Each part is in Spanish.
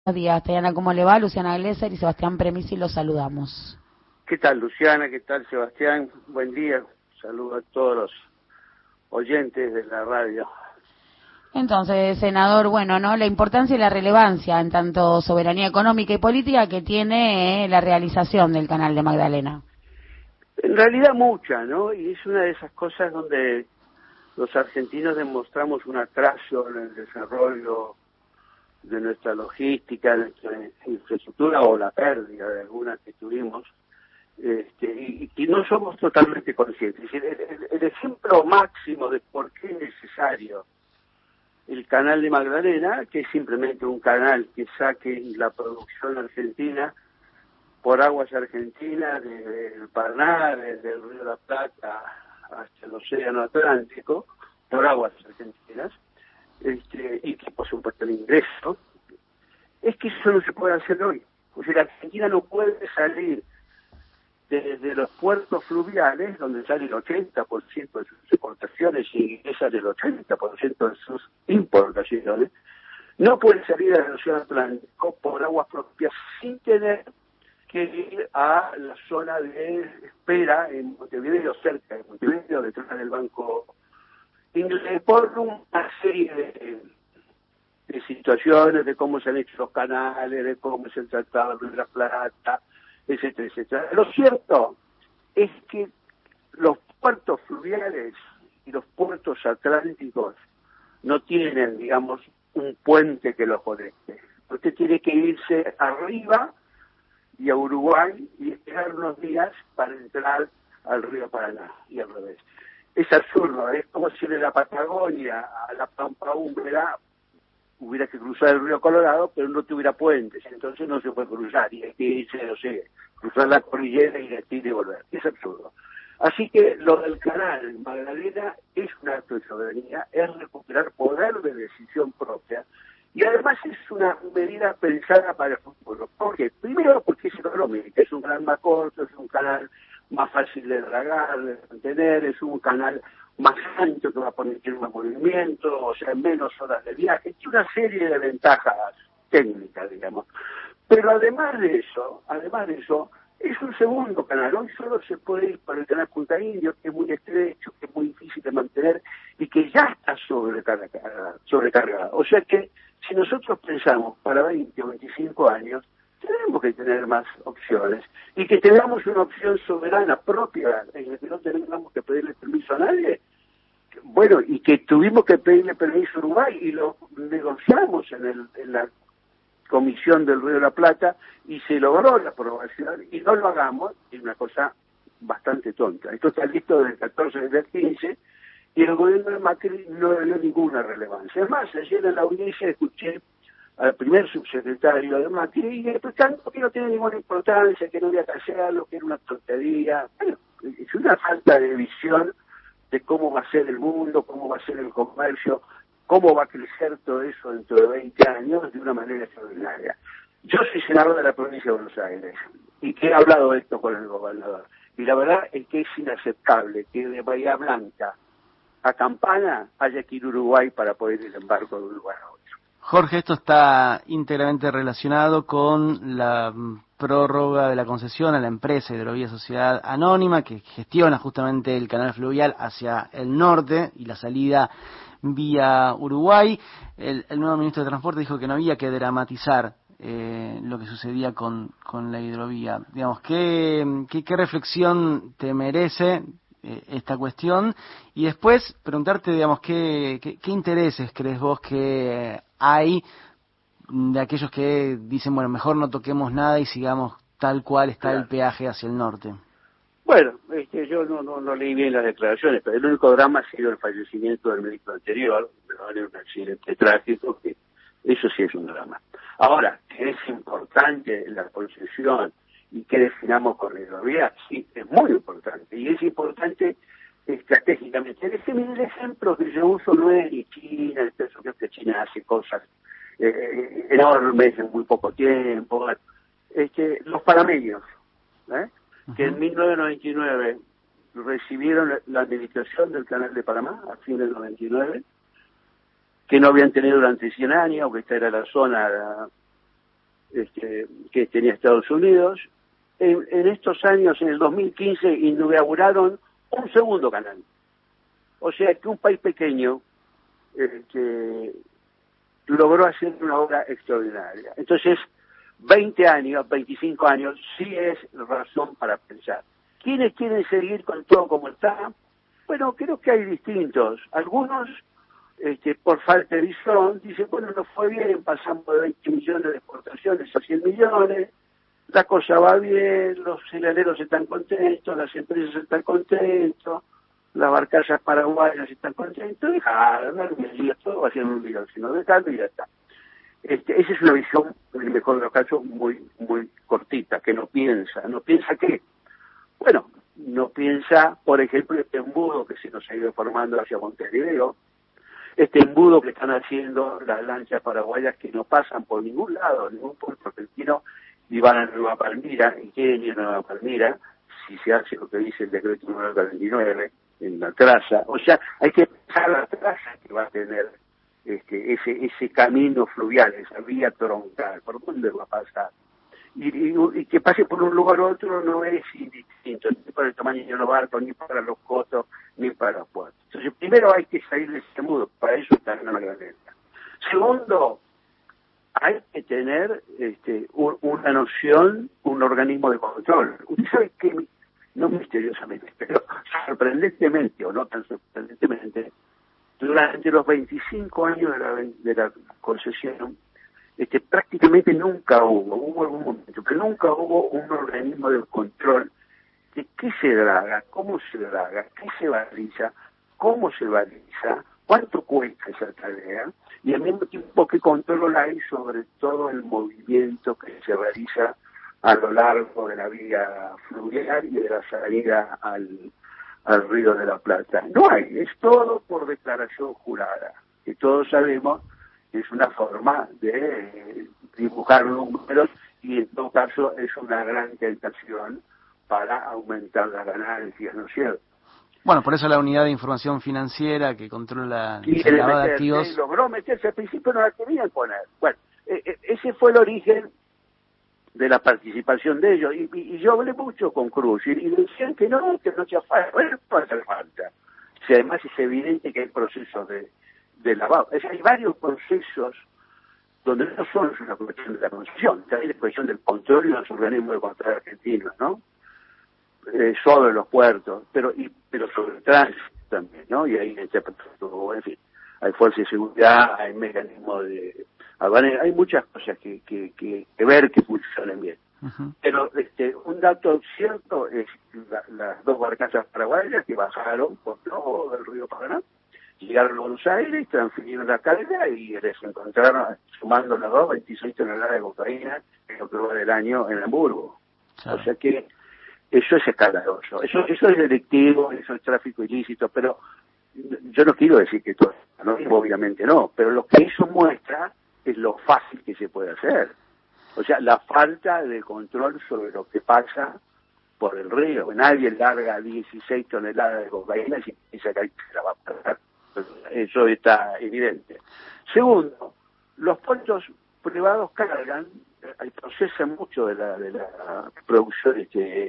Buenos días, Tayana, ¿cómo le va? Luciana Glesser y Sebastián Premisi, los saludamos. ¿Qué tal, Luciana? ¿Qué tal, Sebastián? Buen día. Saludo a todos los oyentes de la radio. Entonces, senador, bueno, ¿no? La importancia y la relevancia en tanto soberanía económica y política que tiene la realización del Canal de Magdalena. En realidad mucha, ¿no? Y es una de esas cosas donde los argentinos demostramos un atraso en el desarrollo de nuestra logística, de nuestra infraestructura o la pérdida de algunas que tuvimos. Y no somos totalmente conscientes. El ejemplo máximo de por qué es necesario el canal de Magdalena, que es simplemente un canal que saque la producción argentina por aguas argentinas, desde el Paraná, desde el Río de la Plata hasta el Océano Atlántico, por aguas argentinas, y que por supuesto el ingreso, es que eso no se puede hacer hoy. O sea, la Argentina no puede salir desde los puertos fluviales, donde sale el 80% de sus exportaciones y ingresa el 80% de sus importaciones, no puede salir al Océano Atlántico por aguas propias sin tener que ir a la zona de espera en Montevideo, cerca de Montevideo, detrás del Banco Inglés, por una serie de situaciones, de cómo se han hecho los canales, de cómo es el Tratado de la Plata, etcétera, etcétera. Lo cierto es que los puertos fluviales y los puertos atlánticos no tienen, digamos, un puente que los conecte. Usted tiene que irse arriba y a Uruguay y esperar unos días para entrar al río Paraná y al revés. Es absurdo, es como si de la Patagonia a la Pampa húmeda hubiera que cruzar el río Colorado, pero no tuviera puentes, entonces no se puede cruzar, y hay que irse, no sé, cruzar la cordillera y ir y volver. Es absurdo. Así que lo del canal Magdalena es un acto de soberanía, es recuperar poder de decisión propia, y además es una medida pensada para el futuro. ¿Por qué? Primero porque es económico, es un canal más corto, es un canal más fácil de dragar, de mantener, es un canal más ancho que va a permitir más movimiento, o sea, menos horas de viaje, tiene una serie de ventajas técnicas, digamos. Pero además de eso, es un segundo canal. Hoy solo se puede ir para el canal Punta Indio, que es muy estrecho, que es muy difícil de mantener y que ya está sobrecargado. O sea que si nosotros pensamos para 20 o 25 años, tenemos que tener más opciones y que tengamos una opción soberana propia en la que no tengamos que pedirle permiso a nadie. Bueno, y que tuvimos que pedirle permiso a Uruguay y lo negociamos en la Comisión del Río de la Plata y se logró la aprobación y no lo hagamos, es una cosa bastante tonta. Esto está listo desde el 14 desde el 15 y el gobierno de Macri no le dio ninguna relevancia. Es más, ayer en la audiencia escuché al primer subsecretario de Macri explicando que no tiene ninguna importancia, que no había que hacerlo, que era una tontería. Bueno, es una falta de visión de cómo va a ser el mundo, cómo va a ser el comercio, cómo va a crecer todo eso dentro de 20 años de una manera extraordinaria. Yo soy senador de la provincia de Buenos Aires y que he hablado de esto con el gobernador. Y la verdad es que es inaceptable que de Bahía Blanca a Campana haya que ir a Uruguay para poder ir en barco de un lugar a otro. Jorge, esto está íntegramente relacionado con la prórroga de la concesión a la empresa Hidrovía Sociedad Anónima, que gestiona justamente el canal fluvial hacia el norte y la salida vía Uruguay. El nuevo ministro de Transporte dijo que no había que dramatizar lo que sucedía con la hidrovía. Digamos, ¿qué reflexión te merece esta cuestión? Y después preguntarte, digamos, ¿qué intereses crees vos que hay de aquellos que dicen, bueno, mejor no toquemos nada y sigamos tal cual está el peaje hacia el norte? Bueno, yo no leí bien las declaraciones, pero el único drama ha sido el fallecimiento del ministro anterior, en un accidente trágico, que eso sí es un drama. Ahora, que es importante la concesión y que definamos con la hidrovía, sí, es muy importante, y es importante estratégicamente. El ejemplo que yo uso no es ni China, yo creo que China hace cosas enormes en muy poco tiempo. Los panameños, que en 1999 recibieron la administración del Canal de Panamá, a fin del 99, que no habían tenido durante 100 años, que esta era la zona que tenía Estados Unidos. En estos años, en el 2015, inauguraron un segundo canal. O sea que un país pequeño que logró hacer una obra extraordinaria. Entonces, 20 años, 25 años, sí es razón para pensar. ¿Quiénes quieren seguir con todo como está? Bueno, creo que hay distintos. Algunos, por falta de visión, dicen, bueno, nos fue bien, pasamos de 20 millones de exportaciones a 100 millones, la cosa va bien, los heladeros están contentos, las empresas están contentos, las barcazas paraguayas están contentos, dejarlo, todo va a ser un lío, sino dejarlo y ya está. Esa es una visión, en el mejor de los casos, muy cortita, que no piensa qué. Bueno, no piensa, por ejemplo, este embudo que se nos ha ido formando hacia Montevideo, este embudo que están haciendo las lanchas paraguayas que no pasan por ningún lado, ningún puerto argentino, y van a Nueva Palmira, y quieren ir a Nueva Palmira, si se hace lo que dice el decreto 949, en la traza. O sea, hay que pensar la traza que va a tener ese camino fluvial, esa vía troncal, ¿por dónde va a pasar? Y que pase por un lugar u otro no es indistinto, ni para el tamaño de los barcos, ni para los costos, ni para los puertos. Entonces, primero hay que salir de ese mundo, para eso está en la Magdalena. Segundo, hay que tener una noción, un organismo de control. Usted sabe que, no misteriosamente, pero sorprendentemente, o no tan sorprendentemente, durante los 25 años de la concesión, prácticamente nunca hubo algún momento, pero nunca hubo un organismo de control de qué se draga, cómo se draga, qué se baliza, cómo se baliza, cuánto cuesta esa tarea, y al mismo tiempo qué control hay sobre todo el movimiento que se realiza a lo largo de la vía fluvial y de la salida al Río de la Plata. No hay, es todo por declaración jurada, que todos sabemos que es una forma de dibujar números y en todo caso es una gran tentación para aumentar las ganancias, ¿no es cierto? Bueno, por eso la unidad de información financiera que controla el lavado de activos. Logró meterse, al principio no la querían poner. Bueno, ese fue el origen de la participación de ellos. Y yo hablé mucho con Cruz y decían que no hacía falta. Bueno, no hace falta. Si además es evidente que hay procesos de lavado. Hay varios procesos donde no solo es una cuestión de la concesión, también es cuestión del control y los organismos de control argentinos, ¿no? Sobre los puertos, pero sobre el tránsito también, ¿no? Y ahí en fin, hay fuerzas de seguridad, hay mecanismos de aduanera, hay muchas cosas que ver que funcionen bien. Uh-huh. Pero un dato cierto es las dos barcazas paraguayas que bajaron por todo el río Paraná, llegaron a Buenos Aires, transfirieron la carga y les encontraron, sumando las dos, 26 toneladas de cocaína en lo que va del año en Hamburgo. Claro. O sea que eso es escandaloso, eso es delictivo, eso es tráfico ilícito, pero yo no quiero decir que todo es anónimo, obviamente no, pero lo que eso muestra es lo fácil que se puede hacer. O sea, la falta de control sobre lo que pasa por el río. Nadie larga 16 toneladas de cocaína y piensa que ahí se la va a pagar. Eso está evidente. Segundo, los puertos privados cargan, procesan mucho de la producción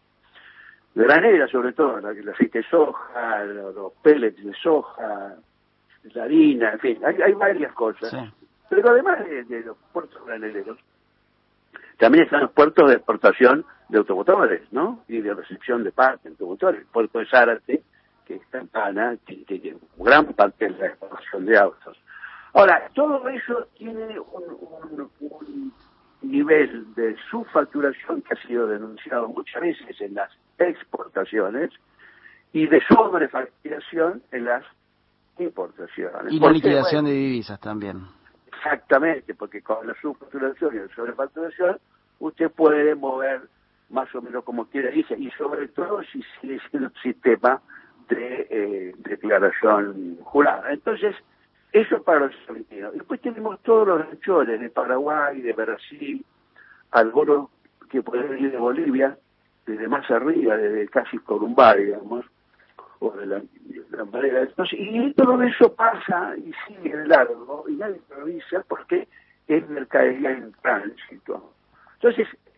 granera, sobre todo, el aceite de soja, los pellets de soja, la harina, en fin, hay varias cosas. Sí. Pero además de los puertos graneros, también están los puertos de exportación de automotores, ¿no? Y de recepción de partes de automotores. El puerto de Zárate, que está en Pana, que tiene gran parte de la exportación de autos. Ahora, todo eso tiene un nivel de subfacturación que ha sido denunciado muchas veces en las exportaciones y de sobrefacturación en las importaciones. Y la liquidación de divisas también. Exactamente, porque con la subfacturación y la sobrefacturación usted puede mover más o menos como quiera, dice, y sobre todo si sigue siendo un sistema de declaración jurada. Entonces, eso para los argentinos. Después tenemos todos los ranchores de Paraguay, de Brasil, algunos que pueden venir de Bolivia, desde más arriba, desde casi Corumbá, digamos, o de la manera. Entonces, y todo eso pasa y sigue de largo, y nadie lo revisa porque es mercadería en tránsito. Entonces,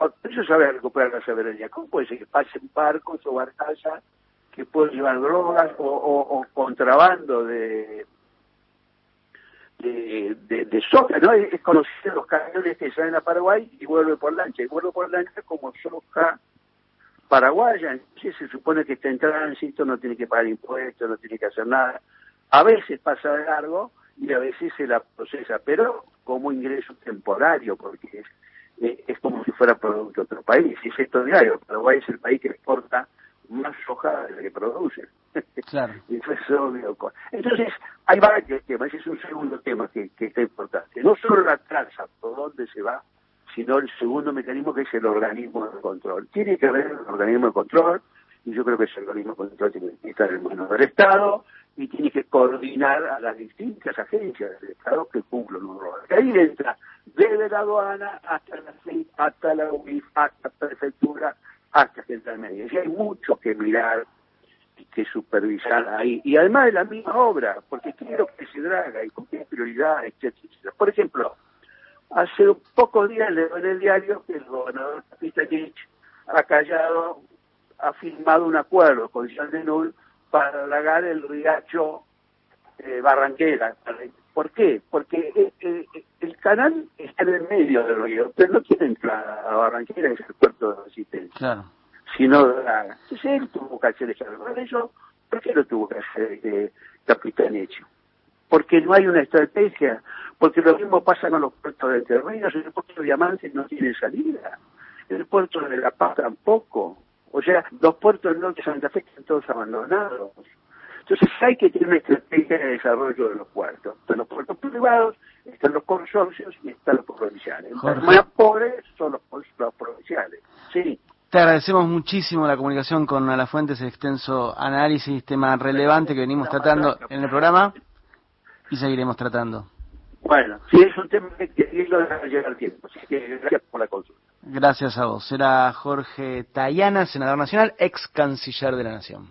Eso sabe recuperar la soberanía. ¿Cómo puede ser que pasen barcos o barcazas que pueden llevar drogas o contrabando de soja, ¿no? Es conocido los camiones que salen a Paraguay y vuelven por lancha como soja paraguaya. Entonces se supone que está en tránsito, no tiene que pagar impuestos, no tiene que hacer nada. A veces pasa de largo y a veces se la procesa, pero como ingreso temporario, porque es como si fuera producto de otro país. Y es esto diario. Paraguay es el país que exporta más soja de la que produce. Claro. Eso es obvio. Entonces, hay varios temas. Ese es un segundo tema que está importante. No solo la traza, por dónde se va, sino el segundo mecanismo, que es el organismo de control. Tiene que haber un organismo de control, y yo creo que ese organismo de control tiene que estar en manos del Estado, y tiene que coordinar a las distintas agencias del Estado que cumplen un rol. Que ahí entra desde la aduana hasta la UIF, hasta la prefectura, hasta Central Media. Y hay mucho que mirar y que supervisar ahí. Y además de la misma obra, porque quiero que se draga y con qué prioridad, etcétera. Por ejemplo, hace pocos días leo en el diario que el gobernador Capitanich ha firmado un acuerdo con Jean Denul para dragar el riacho Barranquera. ¿Por qué? Porque el canal está en el medio del río, pero no tiene entrada a Barranquera, es el puerto de resistencia. Claro. Si no draga. Entonces él tuvo que hacer eso. ¿Por qué lo tuvo que hacer Capitanich? Porque no hay una estrategia, porque lo mismo pasa con los puertos de Entre Ríos. El puerto de Diamantes no tiene salida, el puerto de La Paz tampoco. O sea, los puertos del norte de Santa Fe están todos abandonados. Entonces hay que tener una estrategia de desarrollo de los puertos. Están los puertos privados, están los consorcios y están los provinciales. Los más pobres son los provinciales. Sí. Te agradecemos muchísimo la comunicación con Alafuentes, el extenso análisis, tema relevante que venimos tratando en el programa y seguiremos tratando. Bueno, sí, es un tema que lo deja llegar al tiempo, así que gracias por la consulta. Gracias a vos. Era Jorge Tayana, senador nacional, ex canciller de la Nación.